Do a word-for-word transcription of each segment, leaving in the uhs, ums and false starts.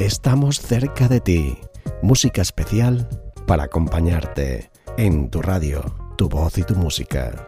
Estamos cerca de ti. Música especial para acompañarte en tu radio, tu voz y tu música.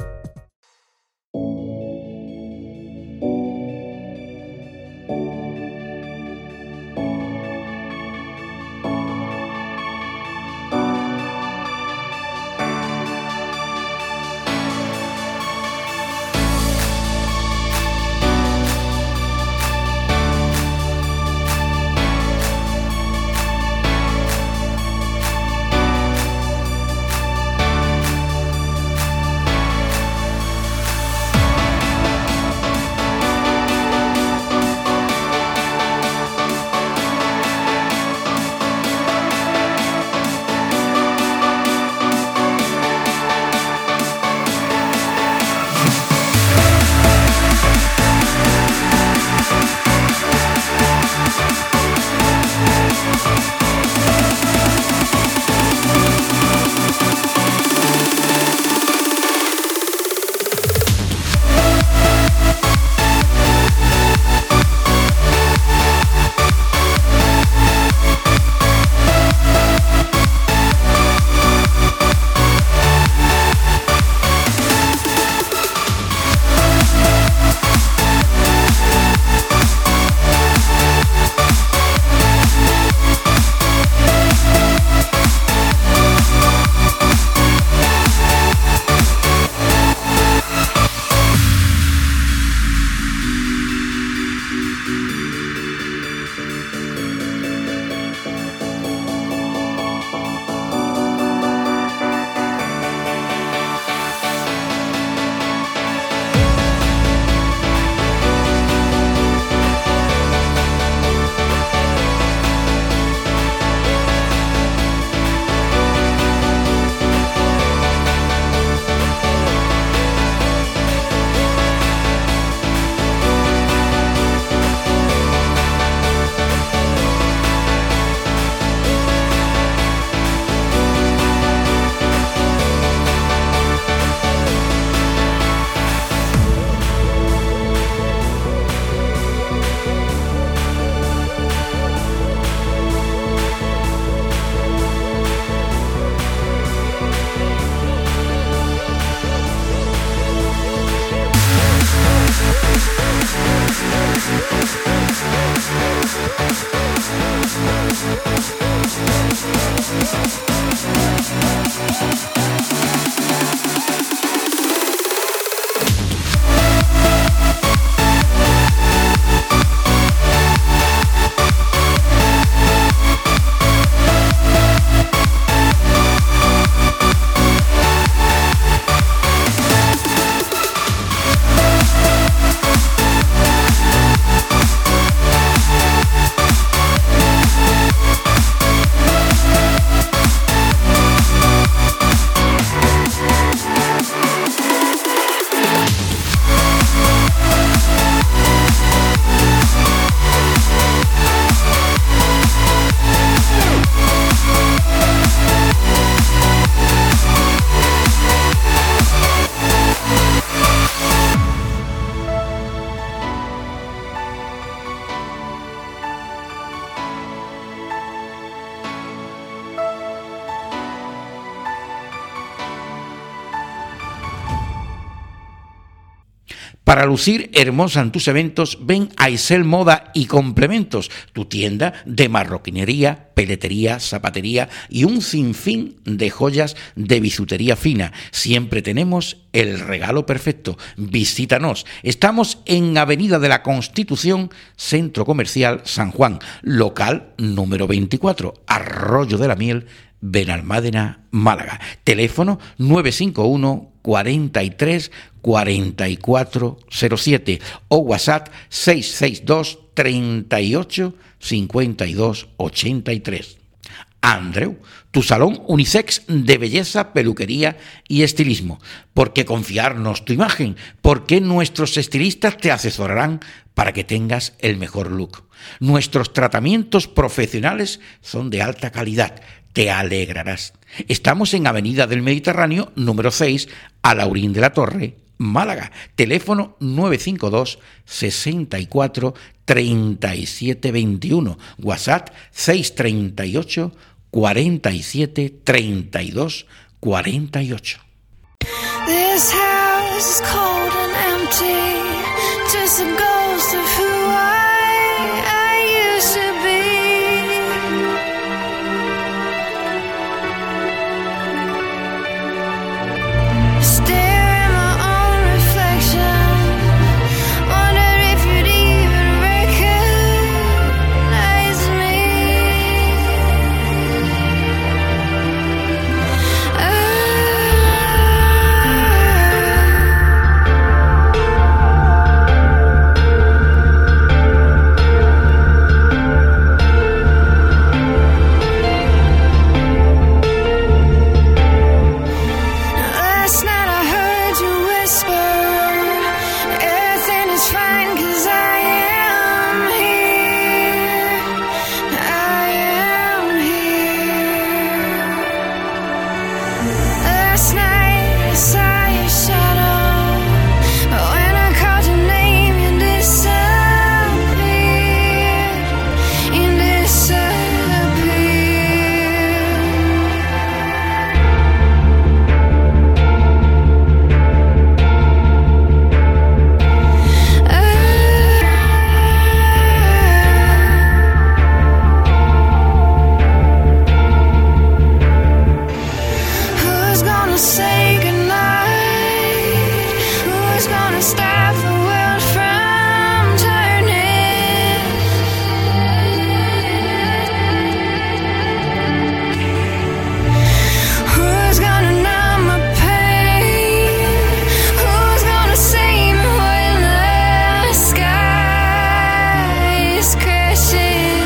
Para lucir hermosa en tus eventos, ven a Isel Moda y Complementos, tu tienda de marroquinería, peletería, zapatería y un sinfín de joyas de bisutería fina. Siempre tenemos el regalo perfecto. Visítanos. Estamos en Avenida de la Constitución, Centro Comercial San Juan, local número veinticuatro, Arroyo de la Miel, Benalmádena, Málaga. Teléfono nueve cinco uno, cuarenta y tres, cuarenta y cuatro cero siete o WhatsApp seis seis dos, treinta y ocho, cincuenta y dos, ochenta y tres. Andreu, tu salón unisex de belleza, peluquería y estilismo. ¿Por qué confiarnos tu imagen? Porque nuestros estilistas te asesorarán para que tengas el mejor look. Nuestros tratamientos profesionales son de alta calidad. Te alegrarás. Estamos en Avenida del Mediterráneo, número seis, a Laurín de la Torre, Málaga. Teléfono nueve cinco dos, sesenta y cuatro, treinta y siete veintiuno. WhatsApp seis treinta y ocho, cuarenta y siete, treinta y dos, cuarenta y ocho. This house is cold and empty, just a ghost of who I, I used to be. Stare at my own reflection, wonder if you'd even recognize me. Last night I heard you whisper, everything is fine 'cause I am here, I am here. Last night I saw your shadow, but when I called your name you disappeared, you disappeared. Who's gonna say goodnight? Who's gonna stop the world from turning? Who's gonna numb my pain? Who's gonna save me when the sky is crashing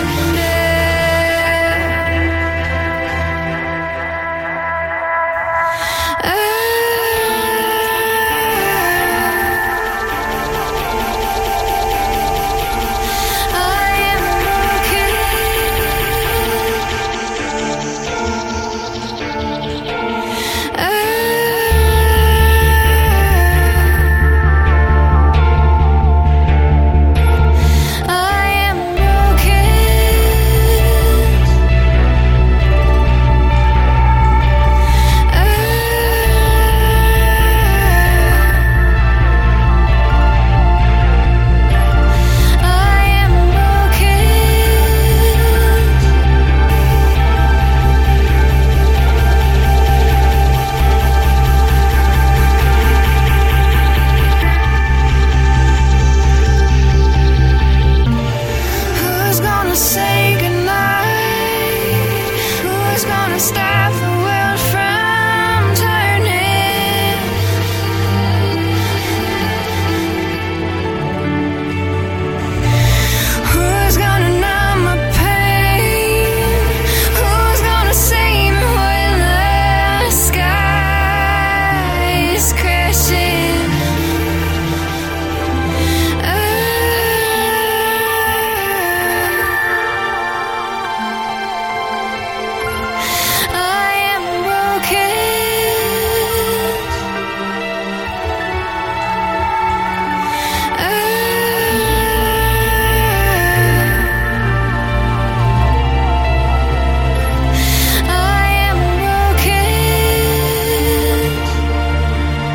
Who's gonna say goodnight? Who's gonna stop the world from turning? Who's gonna numb my pain? Who's gonna save me when the sky is crashing? I am broken. I am broken.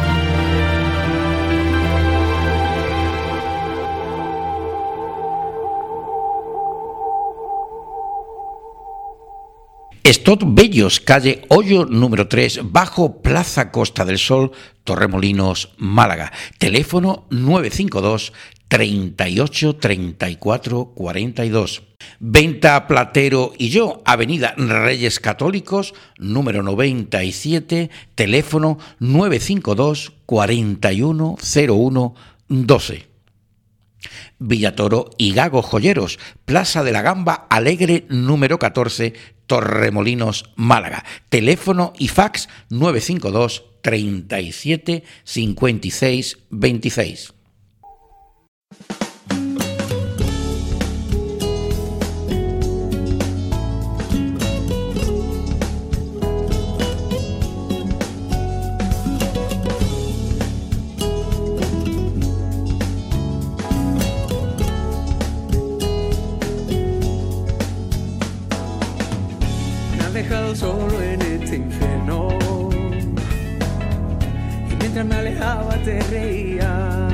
Estot Bellos, calle Hoyo número tres, bajo Plaza Costa del Sol, Torremolinos, Málaga. Teléfono nueve cinco dos, treinta y ocho, treinta y cuatro, cuarenta y dos. Venta Platero y Yo, Avenida Reyes Católicos, número noventa y siete, teléfono nueve cinco dos, cuarenta y uno, cero uno, doce. Villatoro y Gago Joyeros, Plaza de la Gamba Alegre número catorce, Torremolinos, Málaga. Teléfono y fax nueve cinco dos, treinta y siete, cincuenta y seis, veintiséis. mientras me alejaba te reía.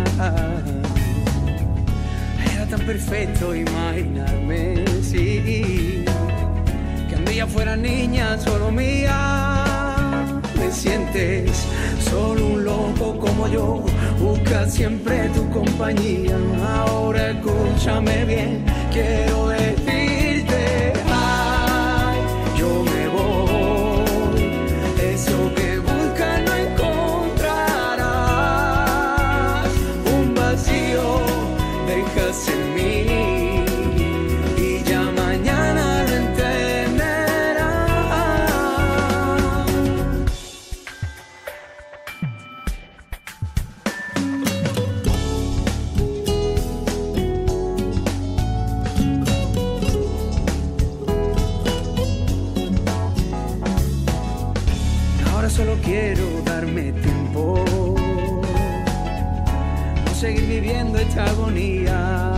Era tan perfecto imaginarme, sí, que un día fuera niña solo mía. Me sientes solo un loco como yo, busca siempre tu compañía. Ahora escúchame bien, quiero decirte, ay, yo me voy, eso que buscas no encontrarás, un vacío dejas en mí y ya mañana lo entenderás. Ahora solo quiero darme tiempo, no seguir viviendo esta agonía,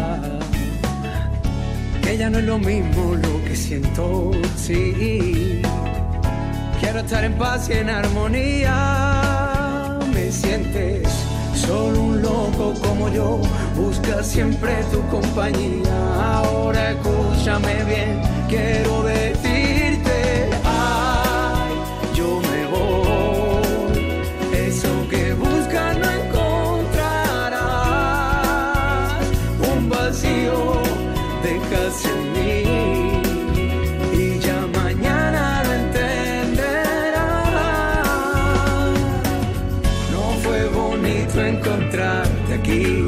que ya no es lo mismo lo que siento, sí. Quiero estar en paz y en armonía. Me sientes solo un loco como yo, busca siempre tu compañía. Ahora escúchame bien, quiero decirte, ay, yo me voy, eso que buscas no encontrarás, un vacío dejas en mí y ya mañana lo entenderás. No fue bonito encontrarte aquí,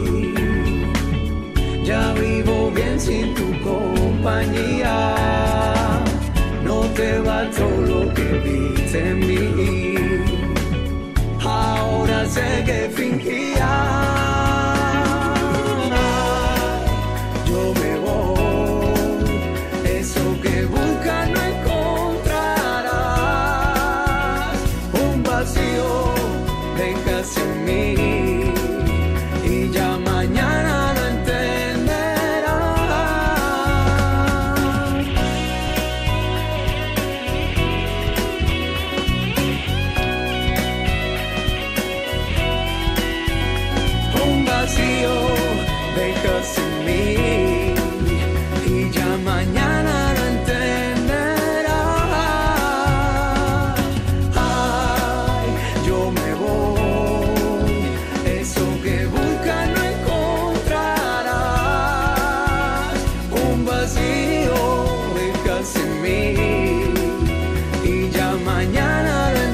ya vivo bien sin tu compañía. No te bastó lo que viste en mí, ahora sé que fingía. Yo me voy, eso que buscas no encontrarás, un vacío dejas en mí y ya mañana lo entenderás. Un vacío dejas en mí y ya mañana lo entenderás. Ay, yo me voy, eso que buscas no encontrarás, un vacío dejas en mí y ya mañana lo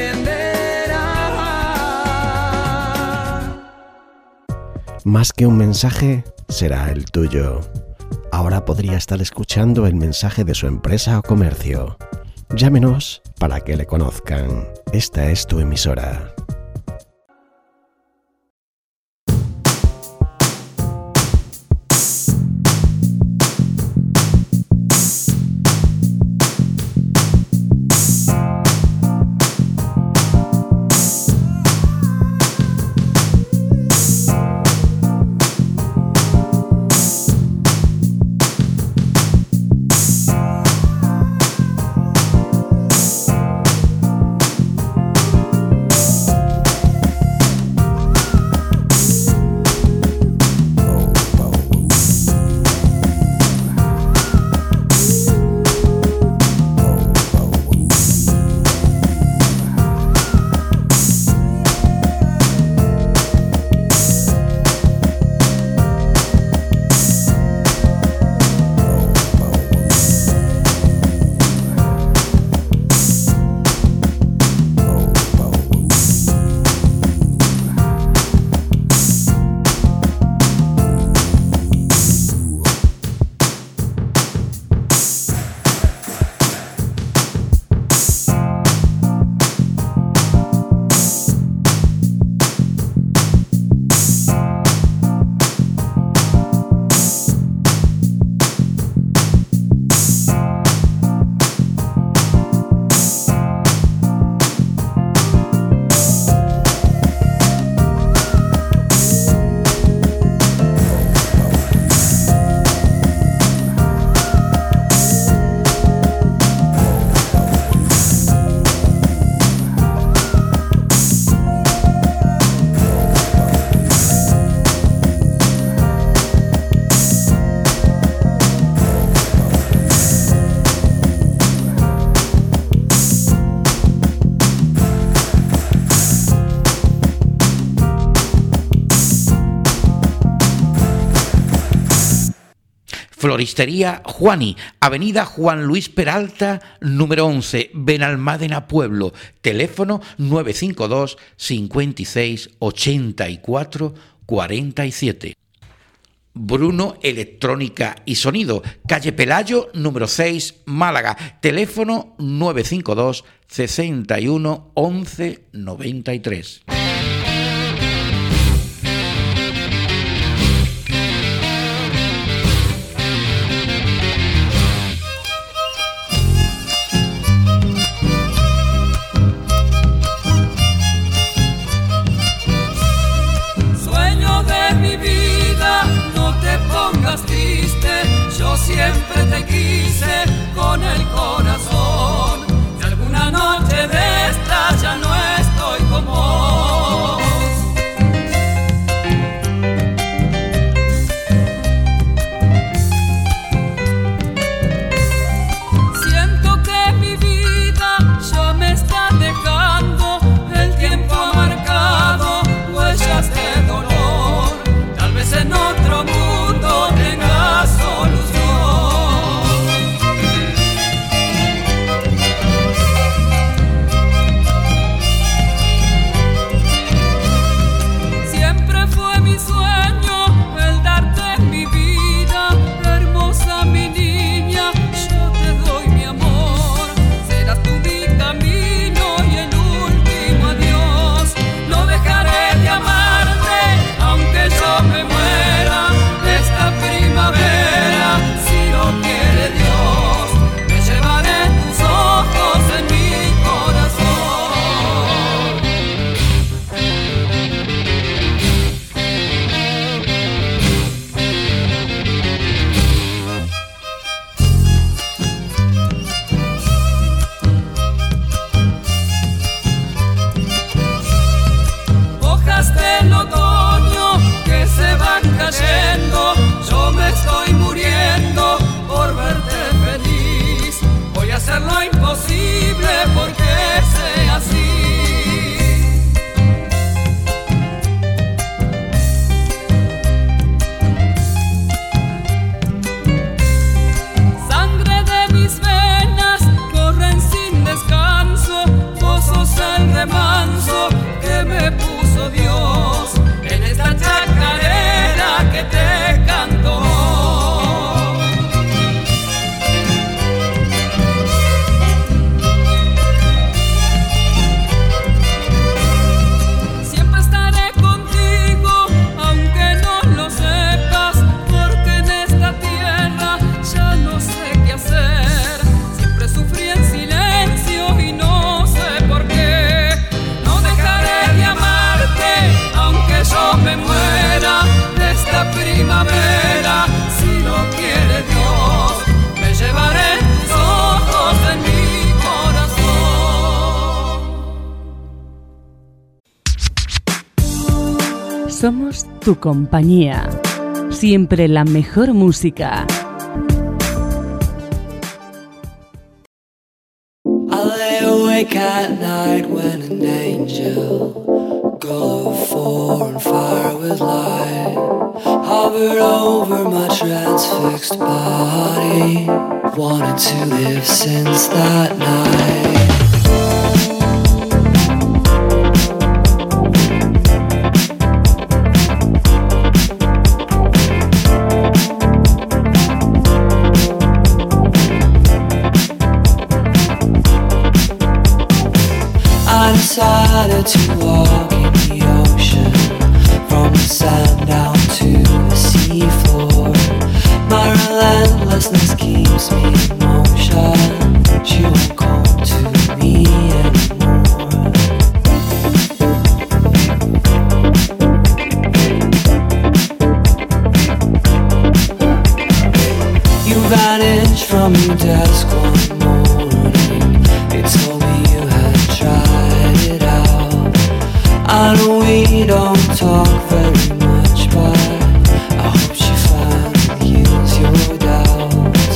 entenderás. Más que un mensaje, será el tuyo. Ahora podría estar escuchando el mensaje de su empresa o comercio. Llámenos para que le conozcan. Esta es tu emisora. Floristería Juani, Avenida Juan Luis Peralta, número once, Benalmádena, Pueblo. Teléfono nueve cinco dos, cincuenta y seis, ochenta y cuatro, cuarenta y siete. Bruno Electrónica y Sonido, calle Pelayo, número seis, Málaga. Teléfono nueve cinco dos, sesenta y uno, once, noventa y tres. Yo siempre te quise con el corazón. Si alguna noche de esta ya no estoy con vos, siento que mi vida ya me está dejando. El tiempo ha marcado huellas de dolor. Tal vez en otro mundo tenga solución. Siempre fue mi sueño el darte mi vida, hermosa mi niña, yo te doy mi amor. Serás tú mi camino y el último adiós. No dejaré de amarte aunque yo me muera. Esta primavera, si lo quiere Dios, me llevaré tus ojos en mi corazón. Hojas del otoño que se van cayendo, yo me estoy muriendo por verte feliz. Voy a hacer lo imposible porque sea así. Sangre de mis venas corren sin descanso. Vos sos el remanso que me puso Dios en esta chacarera que te canto. Siempre estaré contigo, aunque no lo sepas, porque en esta tierra ya no sé qué hacer. Siempre sufrí en silencio y no sé por qué. No dejaré de amarte, aunque yo me muera. Esta primavera, si lo quiere Dios, me llevaré tus ojos en mi corazón. Somos tu compañía. Siempre la mejor música. I lay awake at night when an angel, glow of four and fire with light, hovered over my transfixed body. Wanted to live since that night. I decided to walk in the ocean, from the sand down to the seafloor. My relentlessness keeps me in motion. She won't come to me anymore. You vanished from your desk one morning. You told me you had tried it out. I know we don't talk very much, but I hope she finally heals your doubt.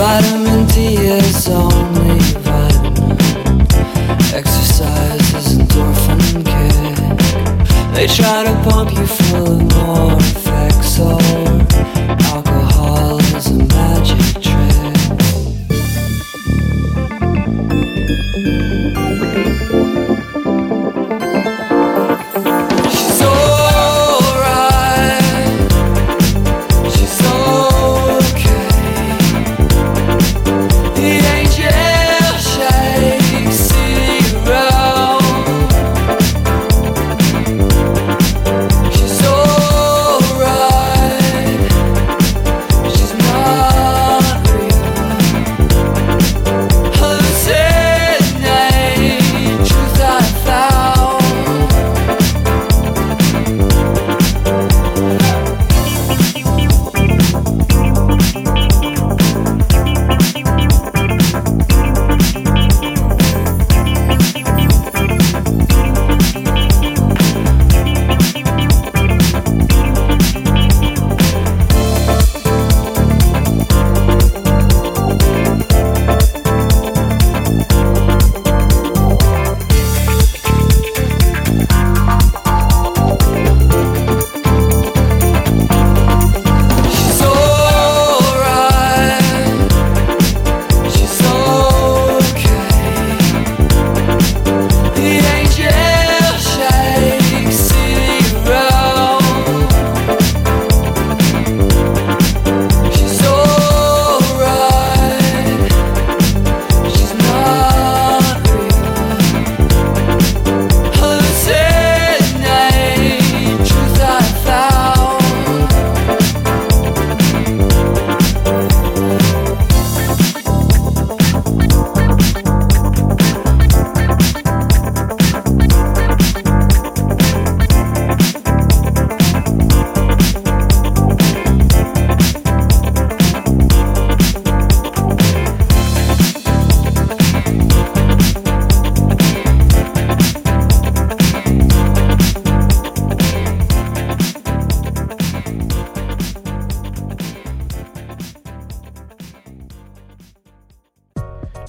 Vitamin D is only vitamin. Exercise isn't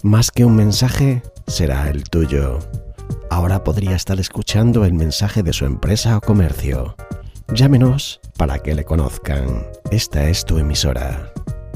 Más que un mensaje, será el tuyo. Ahora podría estar escuchando el mensaje de su empresa o comercio. Llámenos para que le conozcan. Esta es tu emisora.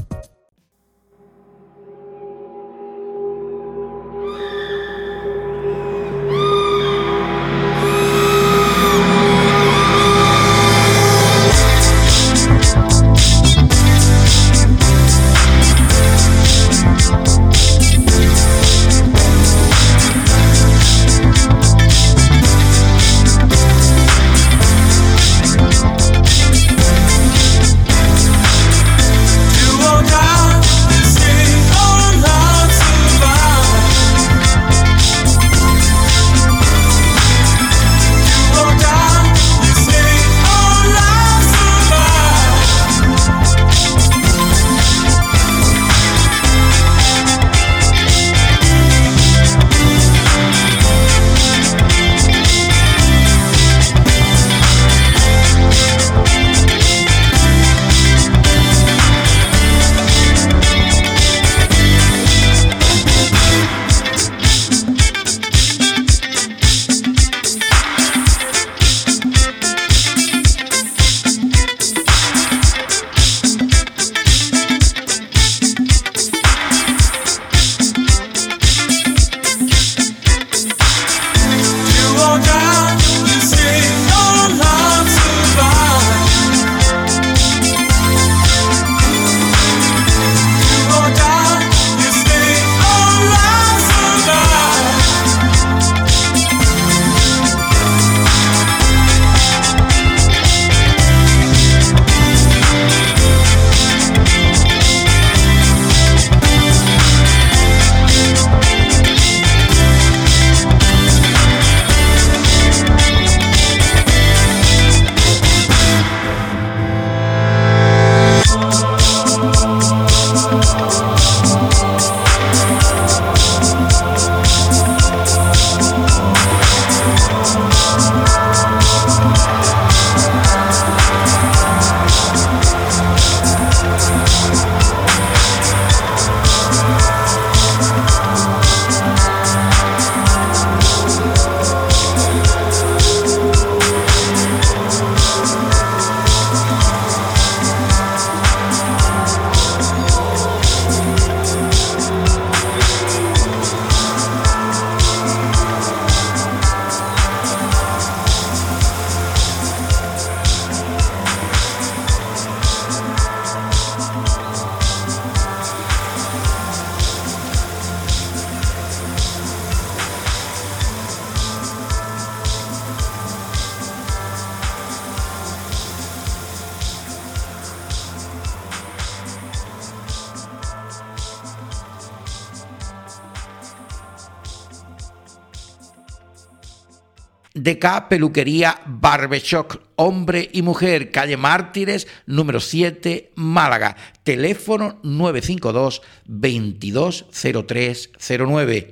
D K Peluquería Barbershop, hombre y mujer, calle Mártires, número siete, Málaga. Teléfono nueve cinco dos, veintidós cero tres cero nueve.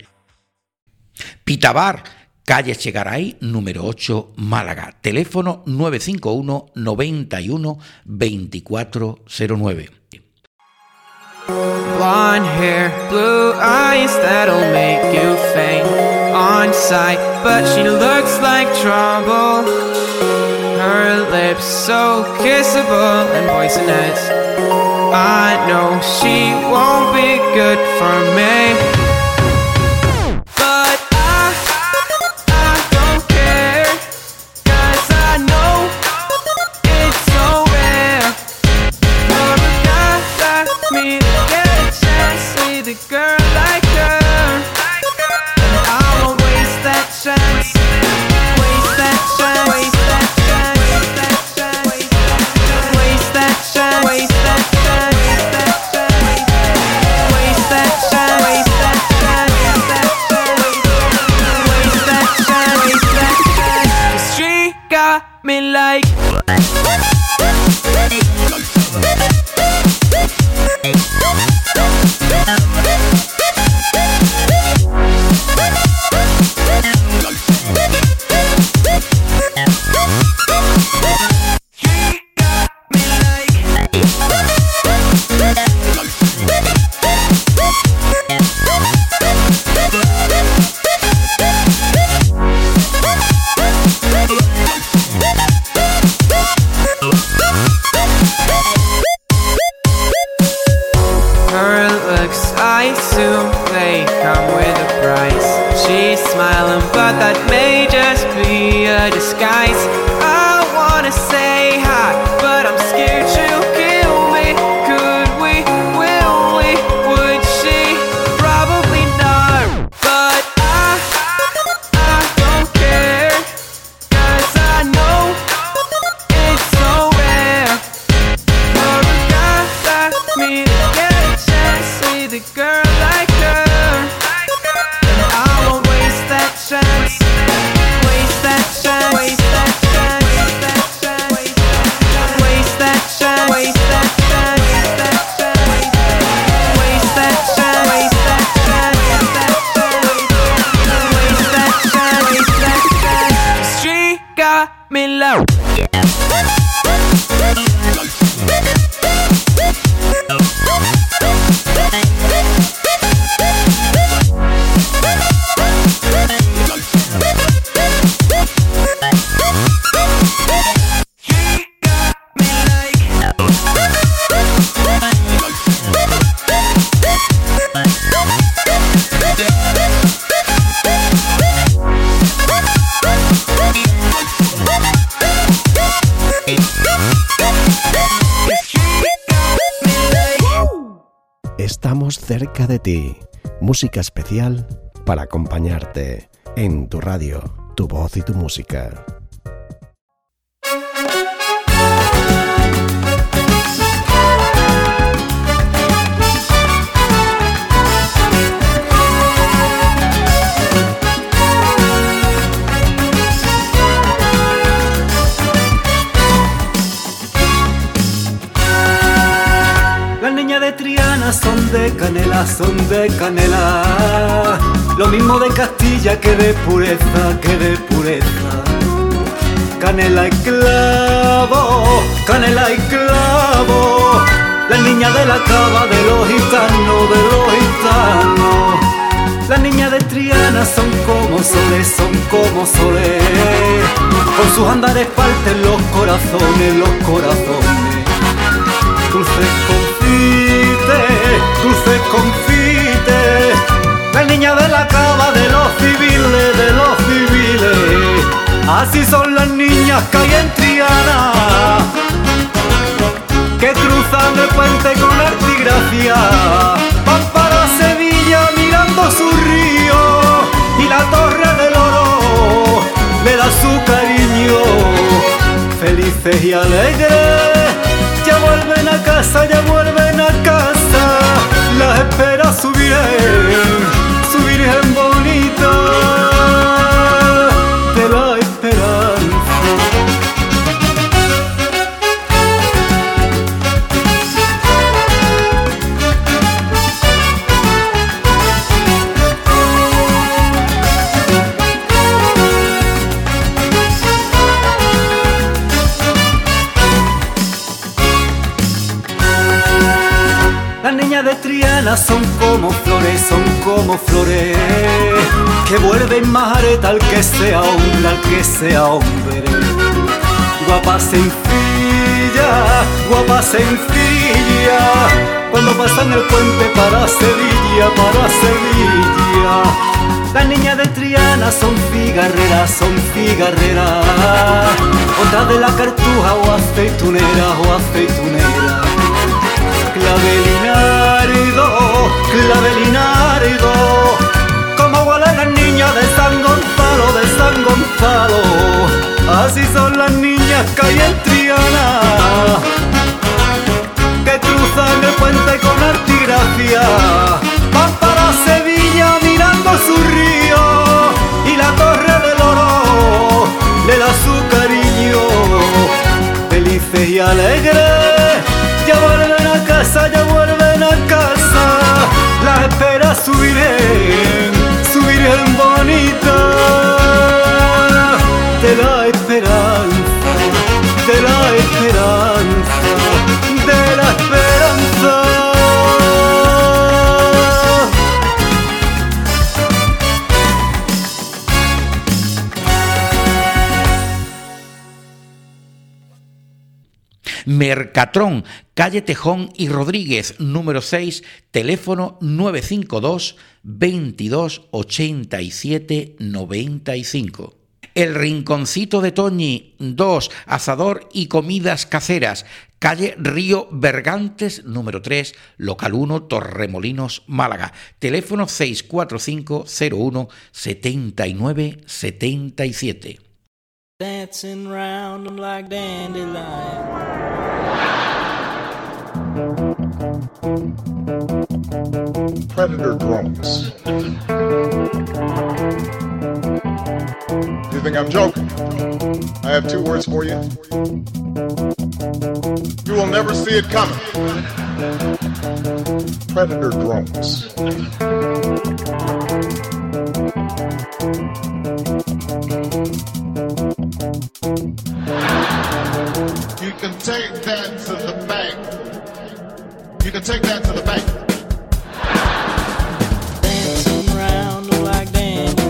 Pitabar, calle Chegaray, número ocho, Málaga. Teléfono nueve cinco uno, noventa y uno, veinticuatro cero nueve. Blonde hair, blue eyes, that'll make you faint on sight. But she looks like trouble. Her lips so kissable and poisonous. I know she won't be good for me. But I, I don't care, 'cause I know it's so rare for a guy like me to get a chance with a girl like her. And I won't waste that chance. Waste that chance. Waste that chance. Waste that chance. Waste that chance. Waste that chance. Waste that chance. Waste that chance. Waste that chance. girl like her. And I won't waste that chance. Waste that chance. Waste that chance. Waste that chance. Waste that chance. Waste that chance. Waste that chance. Waste that chance. Waste that chance. She got me low. Estamos cerca de ti. Música especial para acompañarte en tu radio, tu voz y tu música. Son de canela, son de canela, lo mismo de Castilla que de pureza, que de pureza. Canela y clavo, canela y clavo, la niña de la cava de los gitanos, de los gitanos. Las niñas de Triana son como soles, son como soles, con sus andares parten los corazones, los corazones. Dulces confite, dulces confite, la niña de la cava de los civiles, de los civiles. Así son las niñas que hay en Triana, que cruzan el puente con artigracia, van para Sevilla mirando su río, y la Torre del Oro le da su cariño. Felices y alegres, ya vuelven a casa, ya vuelven a casa, las espera su virgen, su virgen bonita de la esperanza. Las niñas de Triana son como flores, son como flores, que vuelven majareta al que sea hombre, al que sea hombre. Guapa sencilla, guapa sencilla, cuando pasan el puente para Sevilla, para Sevilla. Las niñas de Triana son cigarreras, son cigarreras, otras de la Cartuja o aceituneras, o aceituneras. Clavelinardo, clavelinardo, como huelen las niñas de San Gonzalo, de San Gonzalo. Así son las niñas que hay en Triana, que cruzan el puente con artigracia, van para Sevilla mirando su río, y la Torre del Oro le da su cariño. Felices y alegres, ya vuelven a casa, ya vuelven a casa, la espera su virgen, su virgen bonita de la esperanza, de la esperanza, de la esperanza. Mercatrón, calle Tejón y Rodríguez, número seis, teléfono nueve cinco dos, veintidós, ochenta y siete, noventa y cinco. El Rinconcito de Toñi, dos, asador y comidas caseras, calle Río Bergantes, número tres, local uno, Torremolinos, Málaga, teléfono seis cuatro cinco, cero uno, setenta y nueve, setenta y siete. Dancing round them like dandelion. Predator drones. You think I'm joking? I have two words for you. You will never see it coming. Predator drones. You can take that to the bank. You can take that to the bank. Dancing round like Daniel.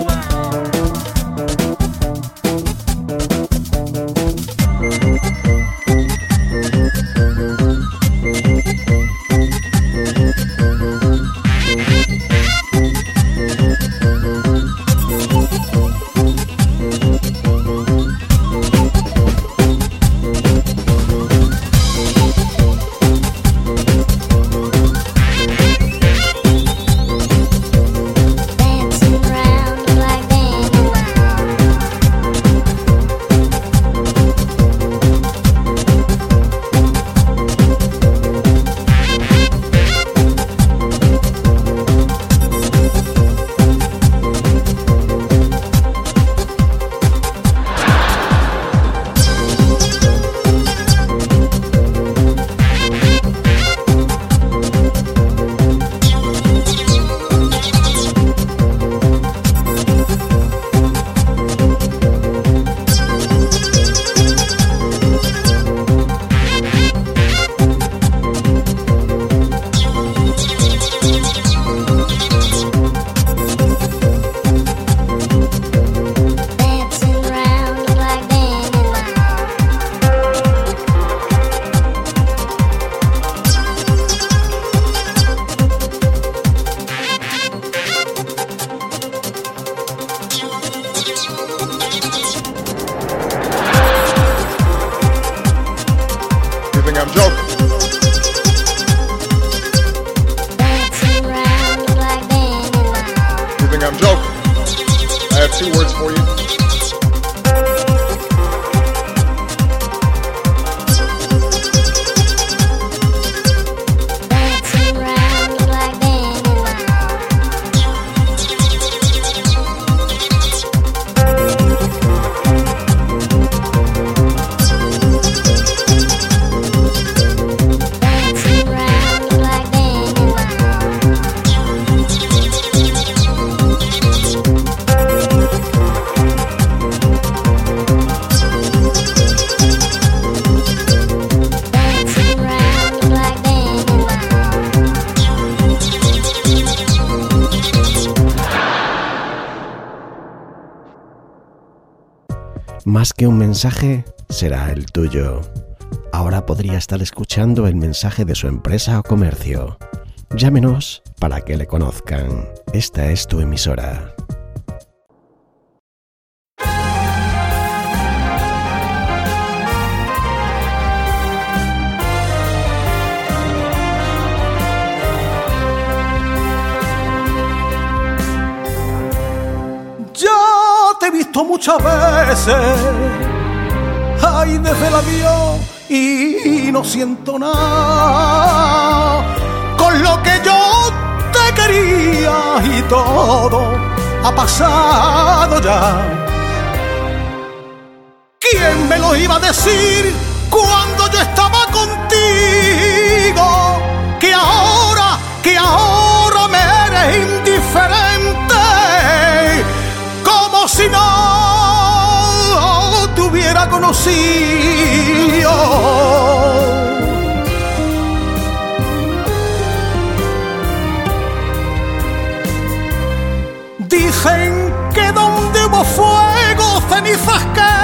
Más que un mensaje, será el tuyo. Ahora podría estar escuchando el mensaje de su empresa o comercio. Llámenos para que le conozcan. Esta es tu emisora. He visto muchas veces, ay, desde el avión y no siento nada. Con lo que yo te quería y todo ha pasado ya. ¿Quién me lo iba a decir cuando yo estaba contigo? Que ahora, que ahora me eres indiferente. Como si no te hubiera conocido. Dicen que donde hubo fuego, cenizas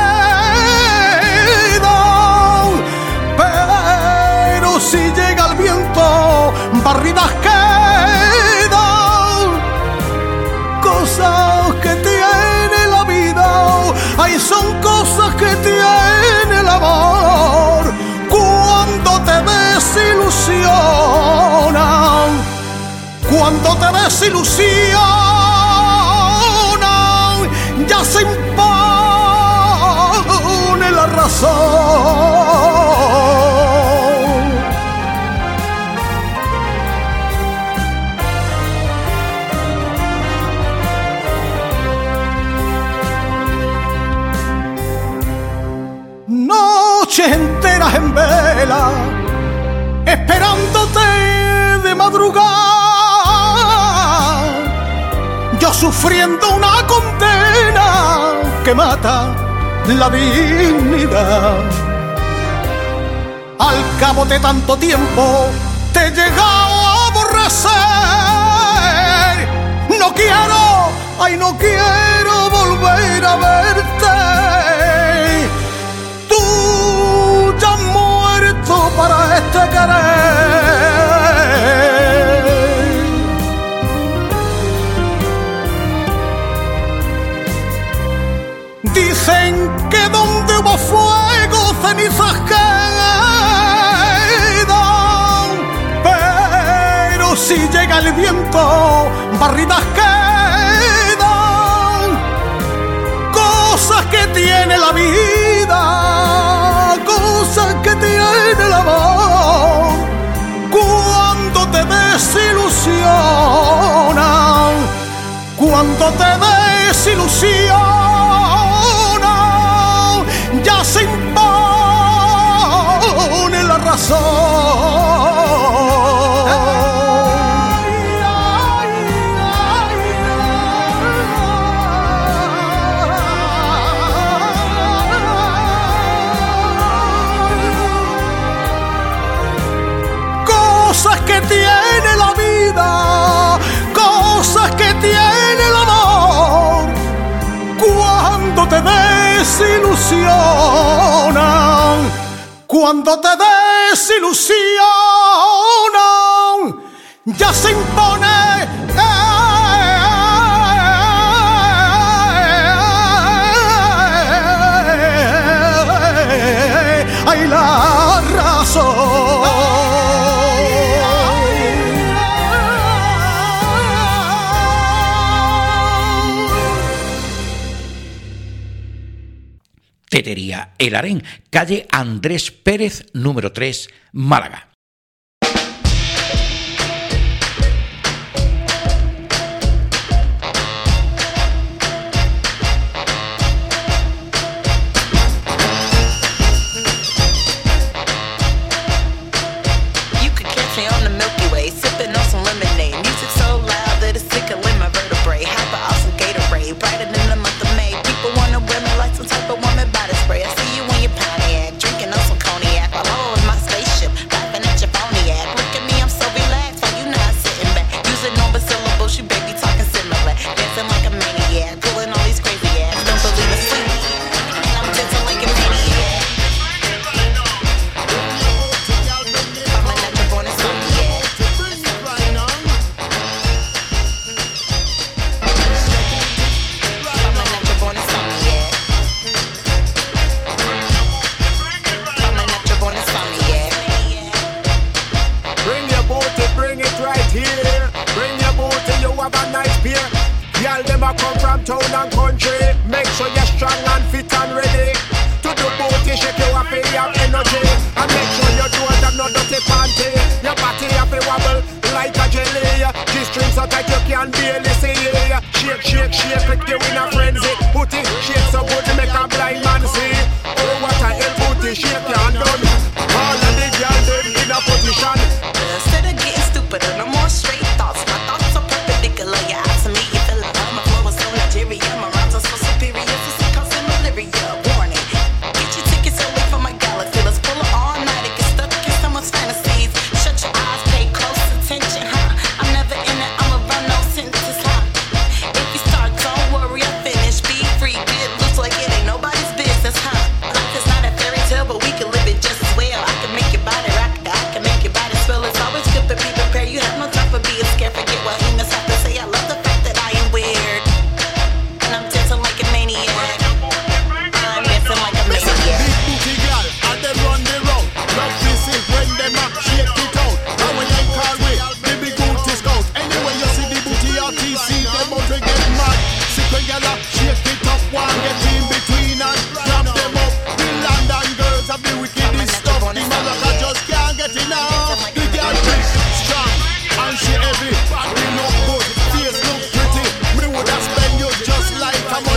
quedan. Pero si llega el viento, barridas quedan. Cosas que tiene la vida, ay, son cosas que tiene el amor. Cuando te desilusionan, cuando te desilusionan, ya se impone la razón. en vela, esperándote de madrugada, yo sufriendo una condena que mata la dignidad. Al cabo de tanto tiempo te he llegado a aborrecer. No quiero, ay no quiero volver a verte. Tú ya has muerto para este querer. Dicen que donde hubo fuego cenizas quedan, pero si llega el viento barridas quedan. Cosas que tiene la vida, cosas que tiene el amor, cuando te desilusionan, cuando te desilusionan, ya se impone la razón. Cosas que tiene la vida, cosas que tiene el amor, cuando te desilusionan, cuando te desilusionan, ya se impone eh, ay la razón. Tetería El Harén, calle Andrés Pérez, número tres, Málaga.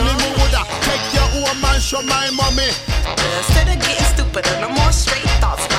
Show my mommy. Instead of getting stupid, no more straight thoughts.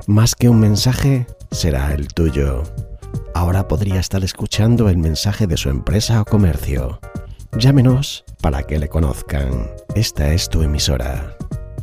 Más que un mensaje, será el tuyo. Ahora podría estar escuchando el mensaje de su empresa o comercio. Llámenos para que le conozcan. Esta es tu emisora.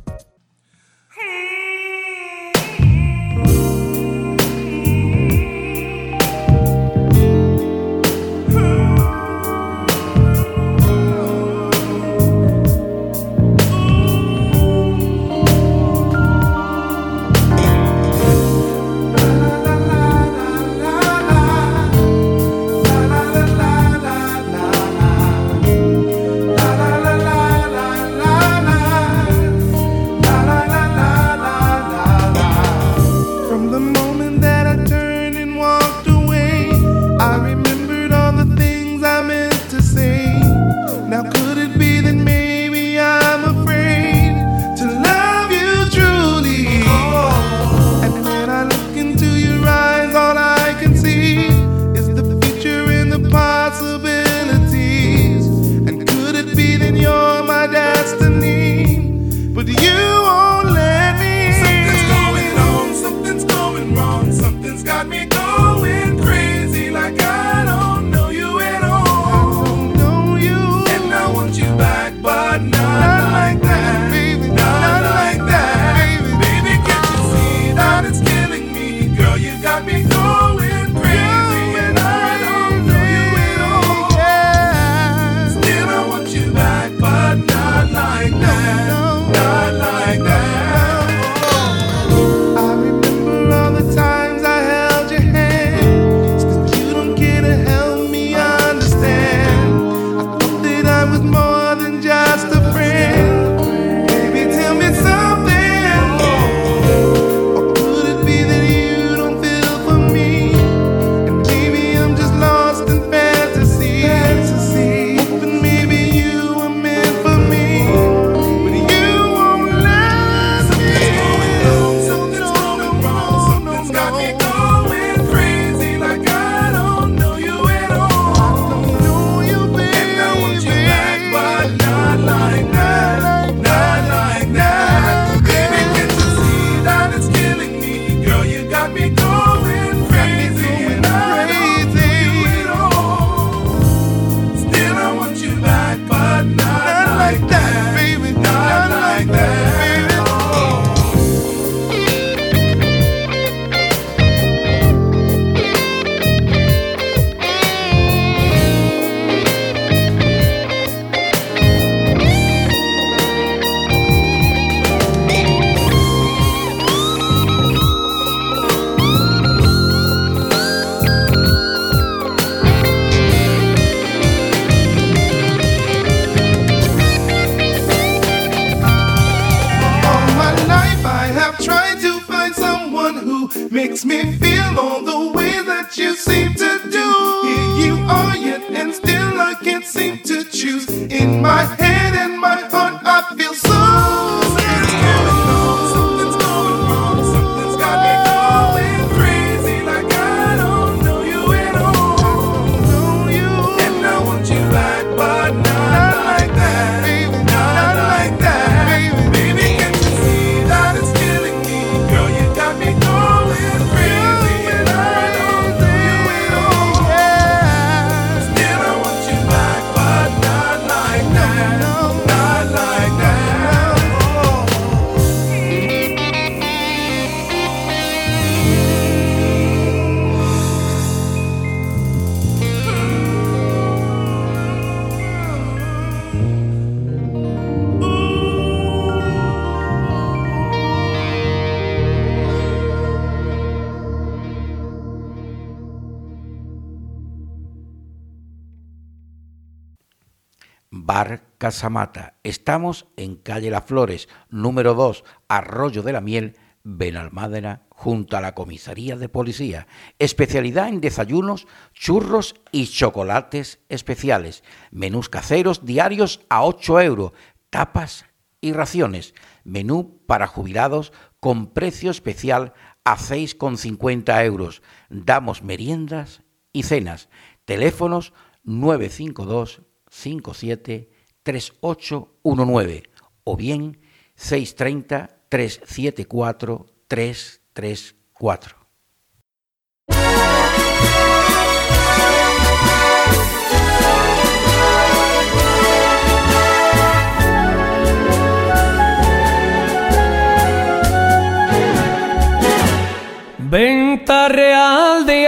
Makes me feel all the way that you seem to do. Here you are yet, and still I can't seem to choose. In my head and my heart I feel so sad. Something's going wrong, something's got me going crazy. Like I don't know you at all. I don't know you, and I want you back, but not like that, baby, not like that, baby. Baby, can't you see that it's killing me? Girl, you got me going crazy, and I don't know you at all. Still I want you back, but not like that, not like that. Bar Casamata. Estamos en calle Las Flores, número dos, Arroyo de la Miel, Benalmádena, junto a la comisaría de policía. Especialidad en desayunos, churros y chocolates especiales. Menús caseros diarios a ocho euros, tapas y raciones. Menú para jubilados con precio especial a seis con cincuenta euros. Damos meriendas y cenas. Teléfonos nueve cinco dos cinco siete tres ocho uno nueve o bien seis tres cero tres siete cuatro tres tres, cuatro. Venta real de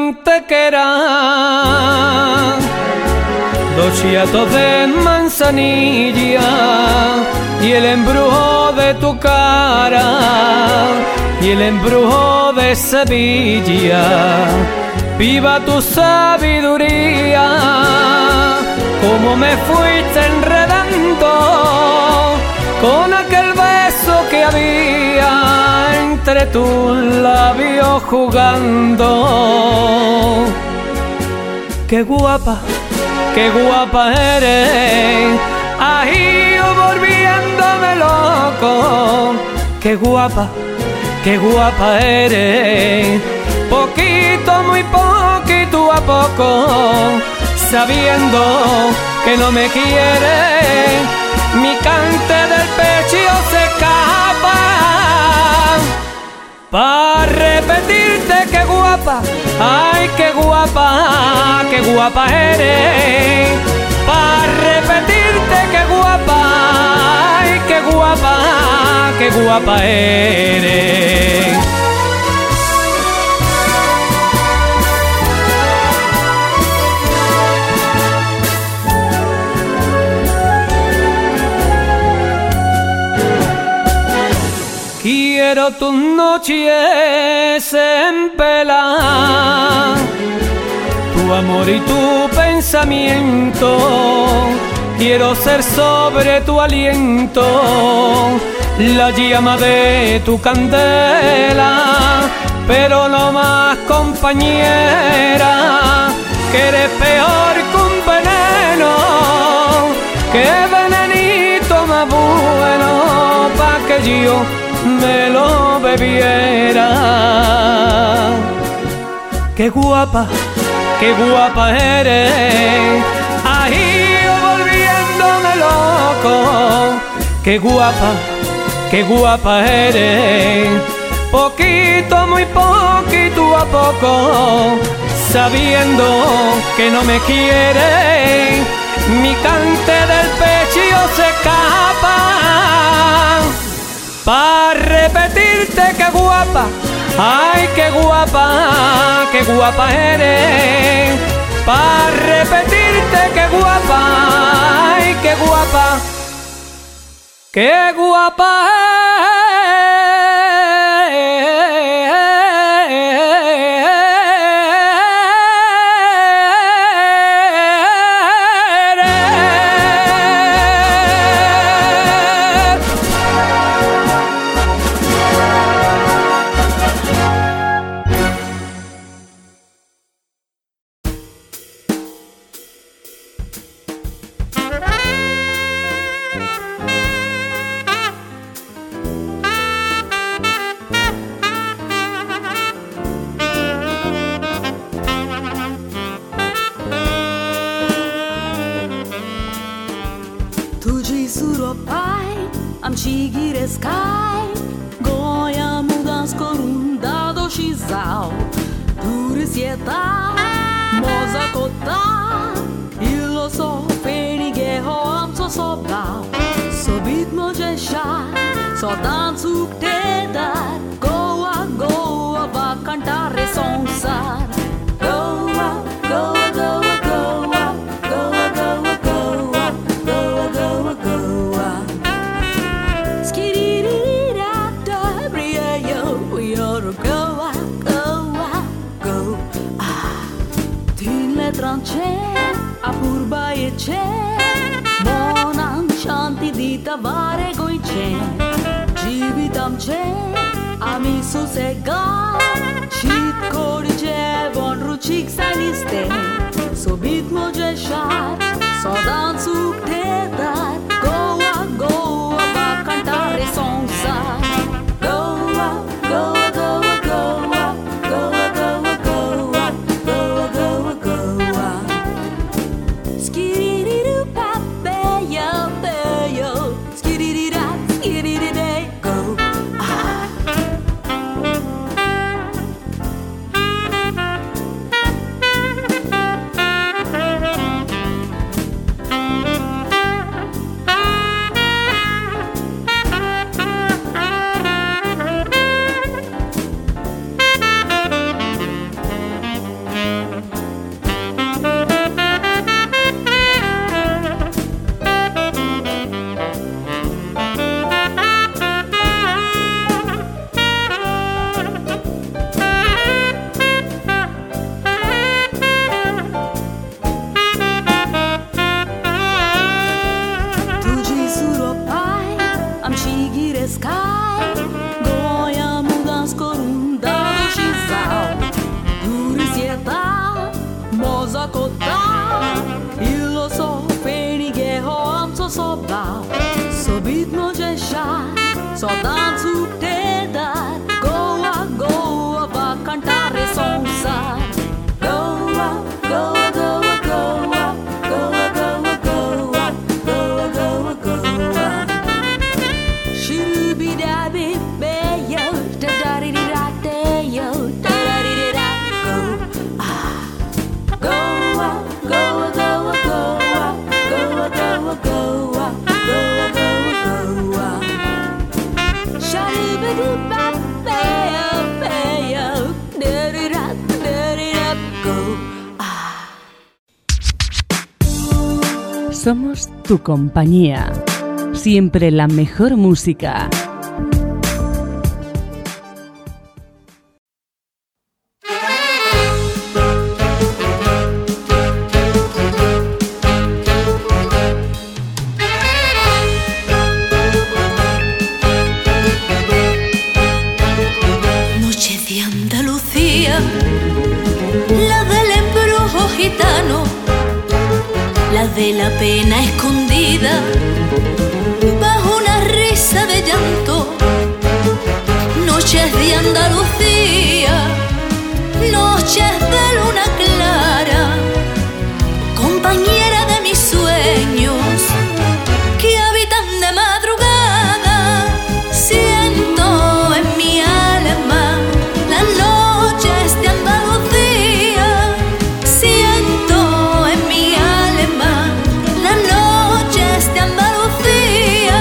Antequera, dos chiatos de manzanilla y el embrujo de tu cara y el embrujo de Sevilla. Viva tu sabiduría, como me fuiste enredando con aquel beso que había entre tus labios jugando. Qué guapa, qué guapa eres, ahí yo volviéndome loco. Qué guapa, qué guapa eres, poquito, muy poquito a poco, sabiendo que no me quieres, mi cante del pecho se escapa. Pa' repetirte qué guapa, ay qué guapa, qué guapa eres. Pa' repetirte qué guapa, ay qué guapa, qué guapa eres. Quiero tus noches en pela, tu amor y tu pensamiento. Quiero ser sobre tu aliento, la llama de tu candela, pero no más compañera, que eres peor que un veneno, que venenito más bueno pa' que yo me lo bebiera. Qué guapa, qué guapa eres, ahí yo volviéndome loco. Qué guapa, qué guapa eres, poquito, muy poquito a poco, sabiendo que no me quieres, mi cante del pecho se escapa. Pa' repetirte qué guapa, ay qué guapa, qué guapa eres. Pa' repetirte qué guapa, ay qué guapa, qué guapa Amci gireskai, goia mudas corun dado shizau, durisieta, moza kota, illo so fenigeho am so sobau, sobit mojesha, so dançuk tedar, goa goa va cantare sonsar, goa goa goa goa, goa goa goa, goa goa goa. Tranche, a purba e c'è, monan shanti di tavare goice, jivitam c'è, ami su sega, shit korice, bon ruchik saniste, sobit mojeshar, sodan suk tedar, goa goa va cantare sonsar, goa goa goa goa, goa goa goa, goa goa goa. bra. Ilo så fenige har så så bra. Så vid måste shine, så dansu te där. Goa, goa, va cantare sonsa. Goa, goa, goa, goa, goa, goa, goa, goa, goa, goa. Shoo-be-da-be, be-yo, da-da-di-di-da-de-yo, da-da-di-di-da, go, ah. Goa, goa, goa, goa, goa, goa, goa, goa, goa, goa. Shoo-be-da-be, be-yo, be-yo, da-di-da, da-di-da, go, ah. Somos tu compañía. Siempre la mejor música. Noche de Andalucía, la del embrujo gitano, la de la pena escondida bajo una risa de llanto. Noches de Andalucía, noches de luna clara, compañera de mis sueños que habitan de madrugada. Siento en mi alma las noches de Andalucía. Siento en mi alma las noches de Andalucía.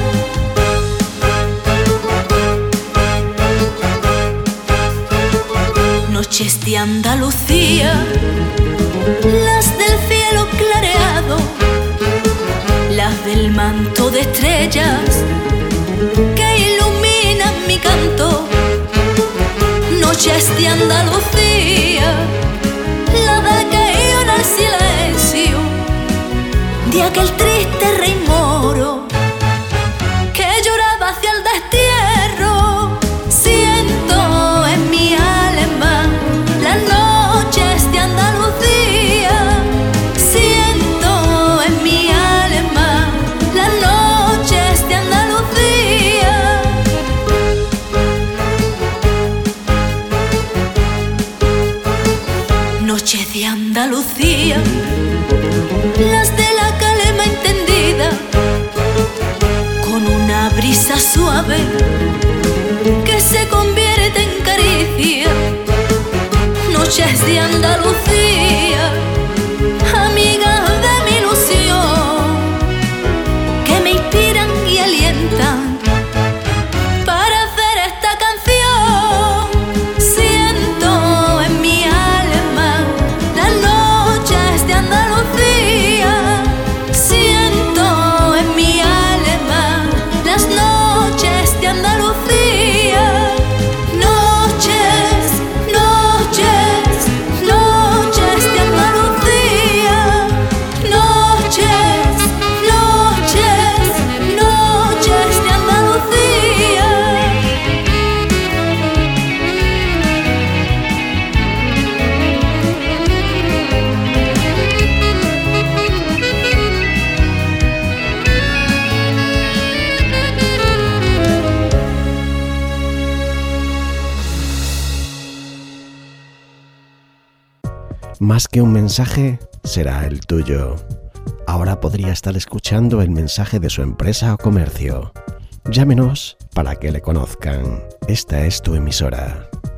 Noches de Andalucía, las del cielo clareado, las del manto de estrellas que iluminan mi canto. Noches de Andalucía, la del que yo en el silencio de aquel triste rey moro que lloraba hacia el destierro. Siento en mi alma las noches de Andalucía. Siento en mi alma las noches de Andalucía. Noches de Andalucía, las de la calma entendida, con una brisa suave que se convierte en caricia. Noches de Andalucía, amigas de mi ilusión, que me inspiran y alientan para hacer esta canción. Siento en mi alma las noches de Andalucía. Siento en mi alma las noches de Andalucía. Noches, noches, noches de Andalucía. Noches, noches, noches de Andalucía. Más que un mensaje, será el tuyo. Ahora podría estar escuchando el mensaje de su empresa o comercio. Llámenos para que le conozcan. Esta es tu emisora.